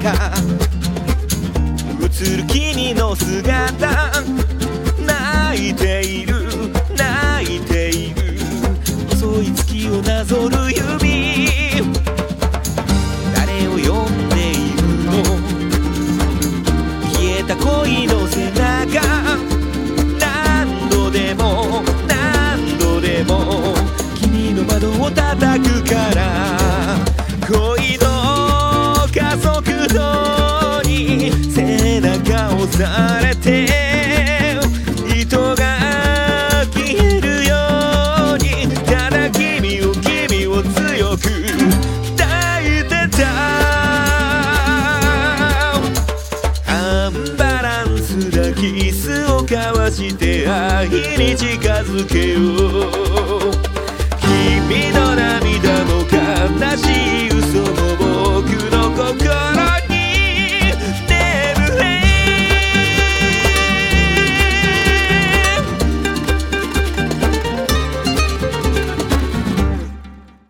中映る君の姿、泣いている泣いている、細い月をなぞる指、誰を呼んでいるの、消えた恋の背中、何度でも何度でも君の窓を叩くから、恋の加速度に背中を押されて糸が消えるように、ただ君を強く抱いてた。アンバランスなキスを交わして愛に近づけよう、君の